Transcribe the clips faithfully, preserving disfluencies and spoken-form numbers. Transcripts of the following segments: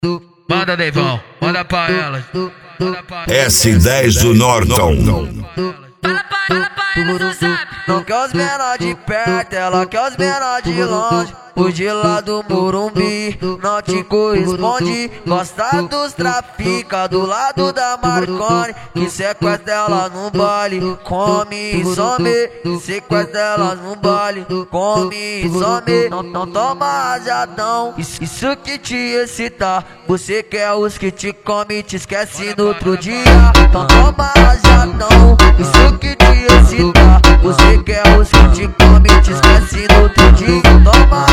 Manda, Deivão, manda pra elas. S dez do Norton. Fala pra ela, pra elas no zap. Não quer os menor de perto, ela quer os menor de longe. Os de lá do Morumbi não te corresponde. Gosta dos trafica do lado da Marconi, que sequestra ela no baile, come e some. Que sequestra ela no baile, come e some. Não, não toma rajadão, isso, isso que te excita. Você quer os que te come e te esquece no outro dia. Então toma rajadão, isso que te excita. Você quer os que te come e te esquece no outro dia. Toma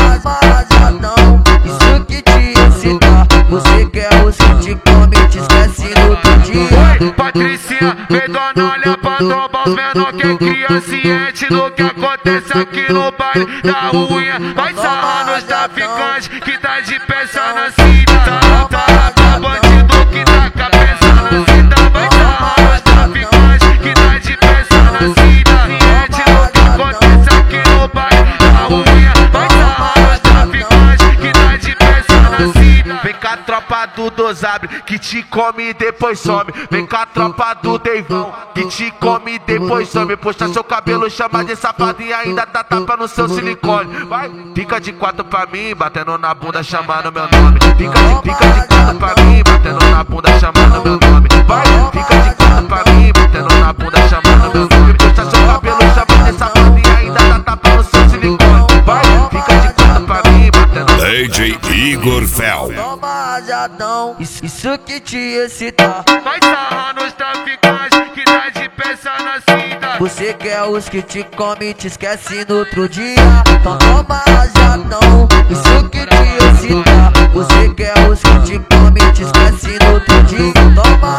rajadão, isso que te excita. Você quer os que te come e te esquece no outro dia. Oi, Patricinha, vem dona, olha pra trombar os menor que é criança ciente do que acontece aqui no baile da ruinha. Vai sarrando os traficantes que tá de peça na cita. Tá, tá, bandido que tá com a peça na cita. Vai sarrando os traficantes que tá de peça na cita. Ciente do que acontece aqui no baile da ruinha. Vai sarrando os traficantes que tá de peça na cita. Vem cá, tropa do Dosabre, que te come e depois some. Vem cá, tropa do Deivão, que te come e depois some. Postar seu cabelo, chama de safado e ainda tá tapando seu silicone. Vai, fica de quatro pra mim, batendo na bunda, chamando meu nome. Fica de, fica de quatro pra mim, batendo na bunda, chamando meu nome. Vai, fica de quatro pra mim, batendo na bunda, chamando meu nome. Postar seu cabelo, chama de safado e ainda tá tapando seu silicone. Vai, fica de quatro pra mim, batendo na D J Igor Fel. Toma rajadão, isso, isso que te excita. Vai sarrando os traficantes que tá de peça na cita. Você quer os que te come e te esquece no outro dia. Então toma rajadão, isso que te excita. Você quer os que te come e te esquece no outro dia. Toma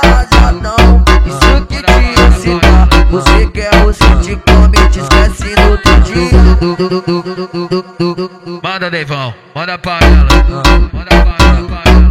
rajadão, isso que te excita. Você quer os que te come e te esquece no outro dia. Manda, Deivão, manda pra ela. Manda pra ela, pra ela.